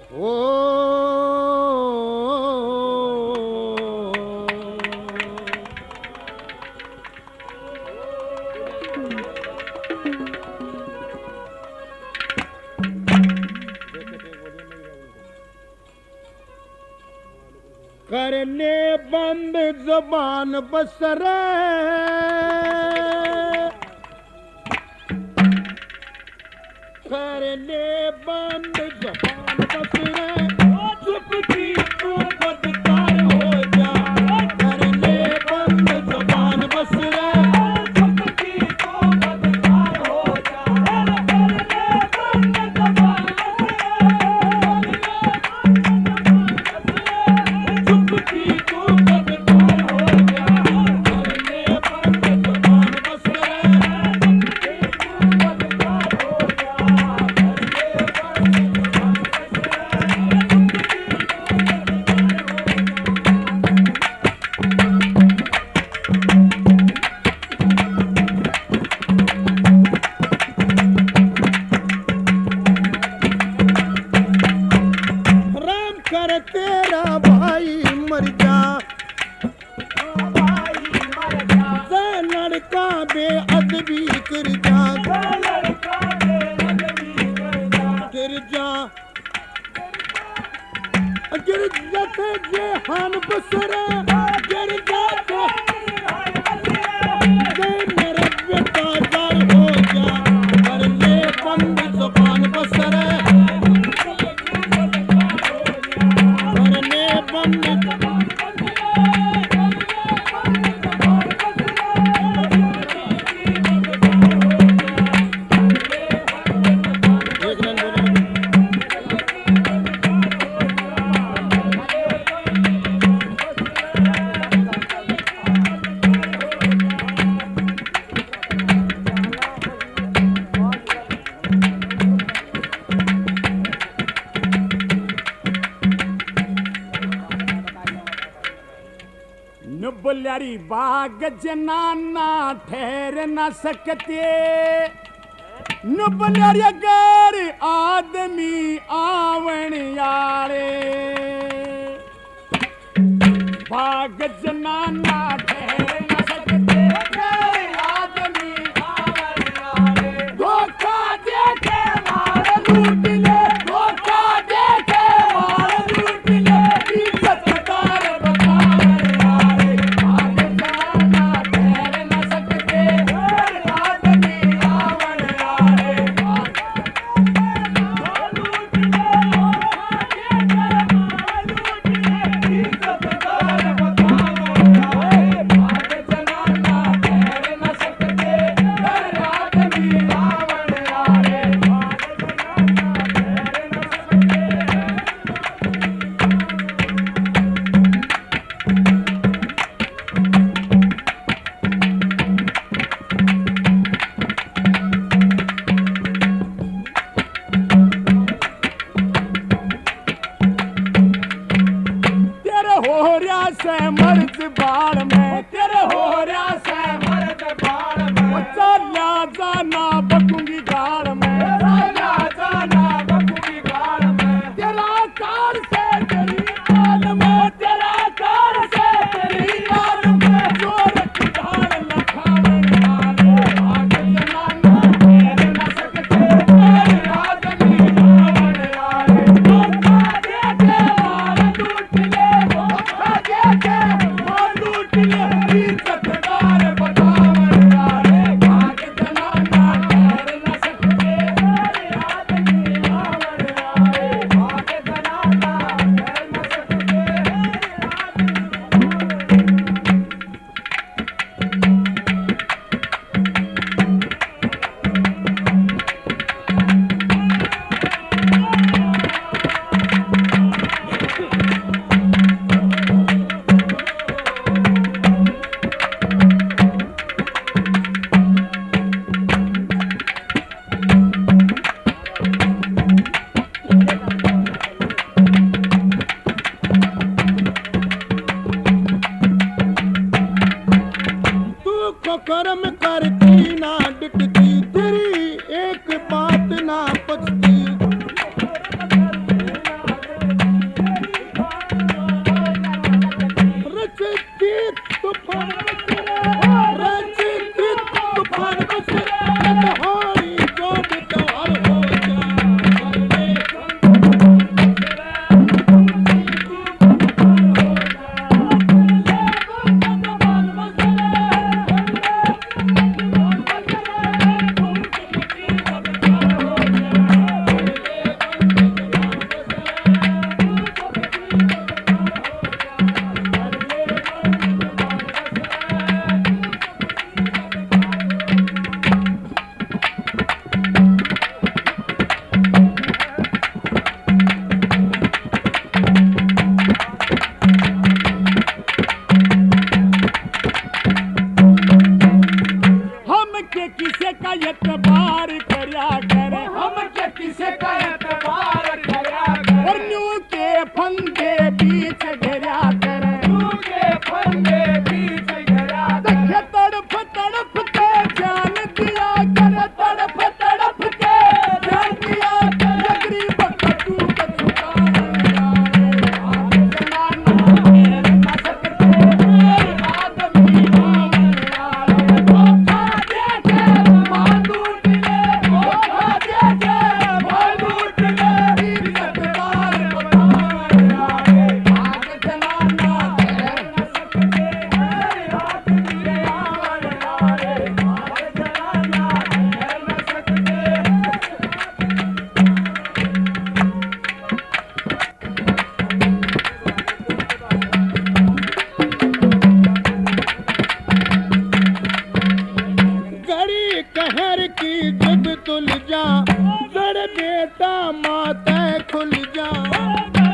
ओ करने बंद जुबान बसरे करने बंद जुबान बसरे चुप की तू बदकार हो जा करने बंद जुबान बसरे चुप की तू बदकार हो जा करने बंद जुबान चुप की तू बदकार हो जा करने बंद जुबान बसरे तेरा भाई मर जा लड़का बेअदबी कर जा गिर जाते जे हान बसरे गिर जाते जे मेरा बेटा जार हो जा कर ले बंद जुबान बसरे करने बंद नुबल्यारी बाग जनाना ठहर न सकते नुबल्यारी अगर आदमी आवण यारे बाग जनाना ठहर न सकते अगर आदमी आवण यारे धोखा दे के मार लूट ले धोखा दे के मार लूट ले इज्जत दार से मर्द बाल में तेरे हो रहा से मर्द बाल में चला जाना बकूंगी गाल में चला जाना बकूंगी गाल में तेरा कार से तेरी आल में तेरा कार से तेरी आल में जोर की ढाल न खाने वाले आग जलाना तेरे न सकते तेरे आदमी आवण वाले धोखा दे के मार लूट ले धोखा दे के मार लूट ले इज्जत दार बतावन वाले आग जलाना तेरे न सकते तेरे आदमी आवण वाले आग जलाना तेरे न सकते कर्म करती ना डिटती तेरी एक बात ना पचती गा